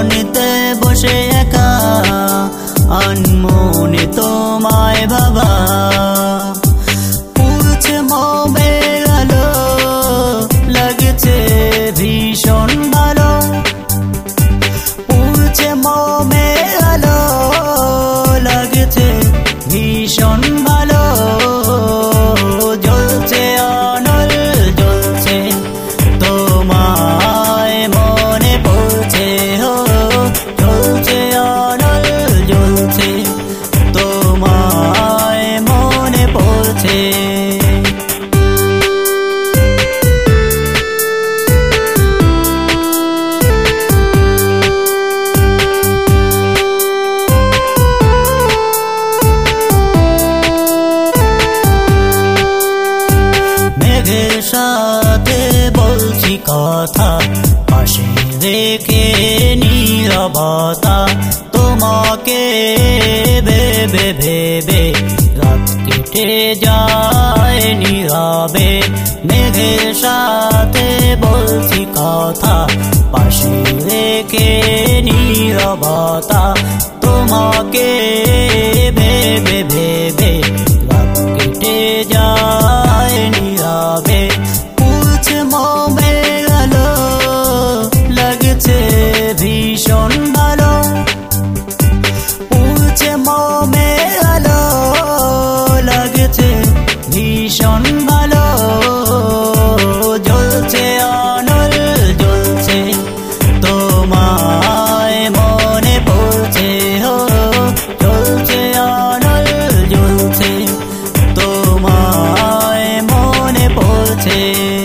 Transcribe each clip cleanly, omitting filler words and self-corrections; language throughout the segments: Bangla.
ব্যালকনিতে বসে একা আনমনে তোমায় ভাবা পুড়ছে মোমের আলো লাগছে ভীষণ ভালো পুড়ছে মোমের আলো লাগছে ভীষণ ভালো জ্বলছে অনল জ্বলছে তোমায় মনে পড়ছে হো জ্বলছে অনল জ্বলছে তোমায় মনে পড়ছে মেঘের সাথে বলছি কথা পাশে রেখে নীরবতা তোমাকে ভেবে ভেবে রাত কেটে যায় নীরবে মেঘের সাথে বলছি কথা পাশে রেখে নীরবতা তোমাকে ভেবে ভেবে রাত কেটে যায় নীরবে পুড়ছে মোমের আলো লাগছে ভীষণ ভালো পুড়ছে মোমের আলো লাগছে ভীষণ ভালো জ্বলছে অনল জ্বলছে তোমায় মনে পড়ছে হো জ্বলছে অনল জ্বলছে তোমায় মনে পড়ছে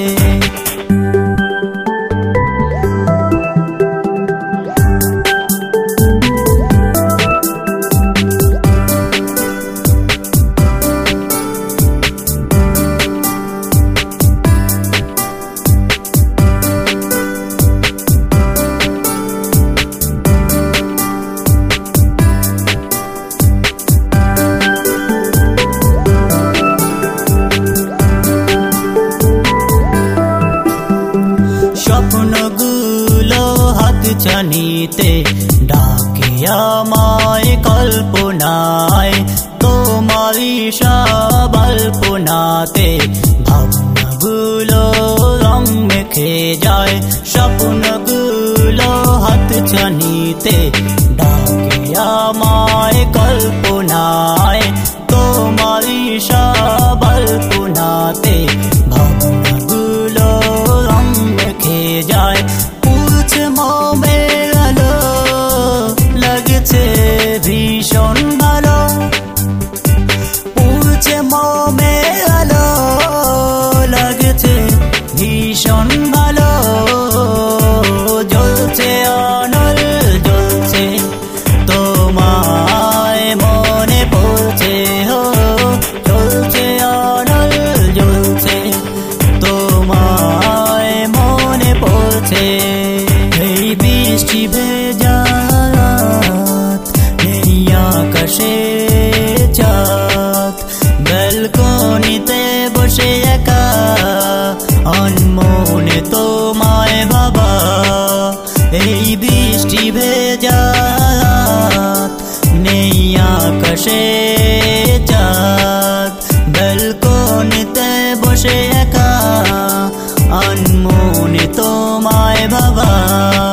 স্বপ্নগুলো হাত ছানিতে ডাকে আমায় কল্পনায় তোমারই সব আল্পনাতে ভাবনাগুলো রং মেখে যায় স্বপ্নগুলো হাত ছানিতে ডাকে আমায় কল্পনায় তোমারই সব আল্পনাতে ভাবনাগুলো রং মেখে যায় পুড়ছে মোমের আলো লাগছে ভীষণ ভালো পুড়ছে মোমের আলো লাগছে ভীষণ ভালো জ্বলছে অনল জ্বলছে তোমায় মনে পড়ছে হো জ্বলছে অনল জ্বলছে তোমায় মনে পড়ছে এই বৃষ্টি ভেজা রাত নেই আকাশে চাঁদ ব্যালকনিতে বসে একা আনমনে তোমায় ভাবা এই বৃষ্টি ভেজা রাত নেই আকাশে চাঁদ ব্যালকনিতে বসে একা আনমনে তোমায় ভাবা।